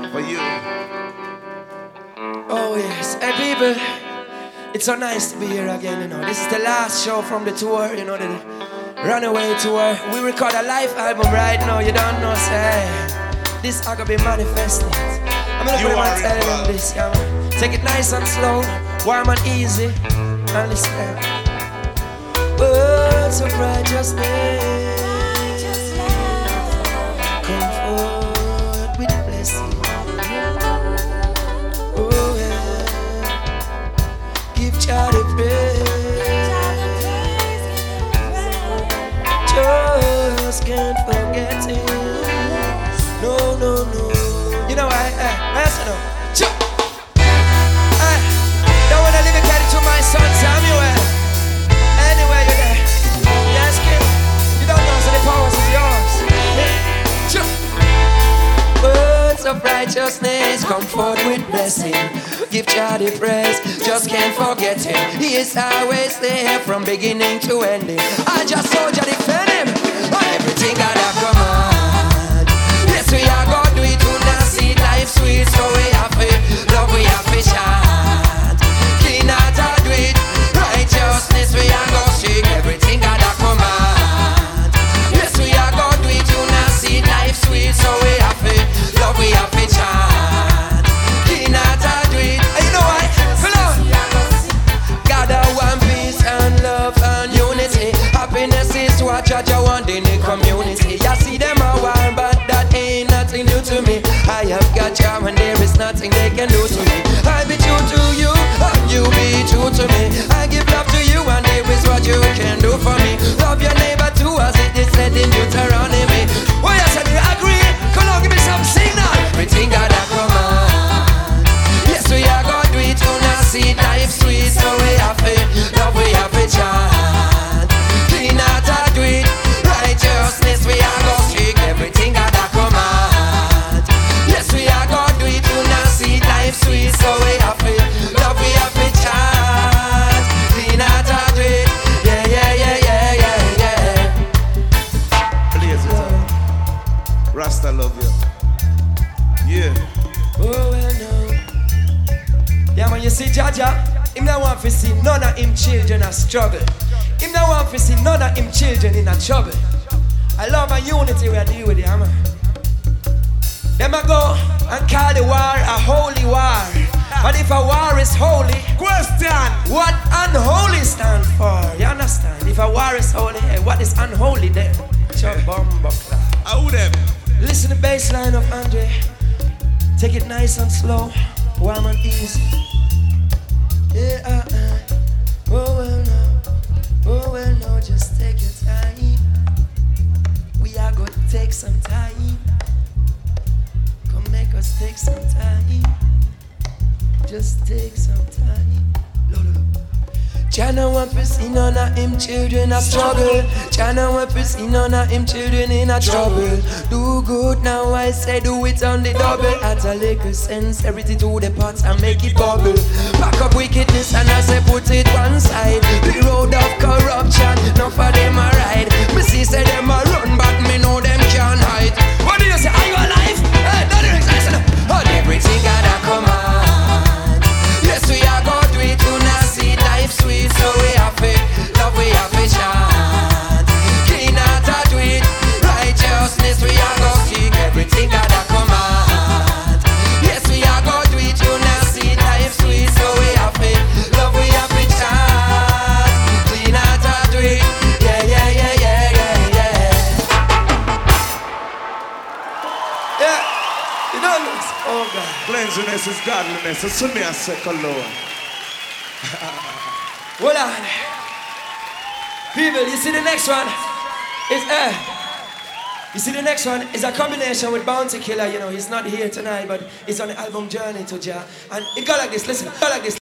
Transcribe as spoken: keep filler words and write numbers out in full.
For you. Oh yes, hey people, it's so nice to be here again, you know. This is the last show from the tour, you know, the Runaway tour. We record a live album right now, you don't know, say. This I gonna be manifested. I'm gonna put my tell them this, yeah, man. Take it nice and slow, warm and easy, and listen. Words of righteousness, comfort with blessing. Oh yeah, give Jah the praise. Just can't forget Him. No, no, no. You know why? Hey, I said no. Hey, don't wanna leave a credit to my son Samuel. Anyway, you're there. Yes, kid. You don't know, so the power is yours. Yeah. Words of righteousness, comfort with blessing. Give Jah the praise, just can't forget Him. He is always there from beginning to ending. I just saw Jah defend Him on everything that I command. Yes, we are God, we do not see life sweet, so we have it, love we have it chant. Clean out our do it, righteousness we are go seek everything that I command. Yes, we are God, we do not see life sweet, so we have it, love we have it chant. Clean out our do it, and you know why? Hello. God, I want peace and love and unity. Happiness is what Jah want in the community. You see them a war, but that ain't nothing new to me. I have got Jah and there is nothing they can do to me. I be true to you, and you be true to me. I give love to you and there is what you can do for me. Love your neighbor too, as it is said in Deuteronomy. Oh yes, I do agree. Come on, give me some signal. Everything that I command. Yes, we are God, we do not see life sweet, so we have it, love we have it chant. Clean out our do it, righteousness we are go seek everything that I command. Yes, we are God, we do not see life sweet, so we have it, love we have it chant. Clean out our do it, yeah, yeah, yeah, yeah, yeah, yeah. Blaze it up. Rasta love you. Yeah. Oh well no. Yeah man, you see Jah Jah, him not want to see none of him children a struggle. Him not want to see none of him children in a trouble. I love my unity we are deal with it, man. Them a go and call the war a holy war. But if a war is holy, Question. what unholy stand for? You understand? If a war is holy, hey, what is unholy then? Chop bomb buckler. How them? Listen to the bass line of Andre. Take it nice and slow, warm and easy. Yeah, uh, uh. Oh well no, oh well no, just take your time. We are going to take some time. Come make us take some time. Just take some time. Lo, lo, lo. Jah no want to see none of him children a struggle. Jah no want to see none of him children in a trouble. Do good now, I say do it on the double. Add a little sincerity to the pot and make it bubble. Pack up wickedness and I say put it one side. The road of corruption, none for them a ride. Me see say them a run, but me know them can't hide. What do you say? Are you alive? Hey, don't you listen? On everything God a command. Yes, we are God, we do not see life sweet, so we have it, love we have it chant. Clean out our do it, righteousness we are go seek everything that I command. Yes, we are God, we do not see life sweet, so we have it, love we have it chant. Clean out our do it, yeah, yeah, yeah, yeah, yeah, yeah. Yeah, you know this, oh God. Cleanliness is godliness. So soon me a second Lord. Hold on. People, you see the next one? Is uh, you see the next one is a combination with Bounty Killer, you know, he's not here tonight, but he's on the album Journey to Jah. And it go like this, listen, it go like this.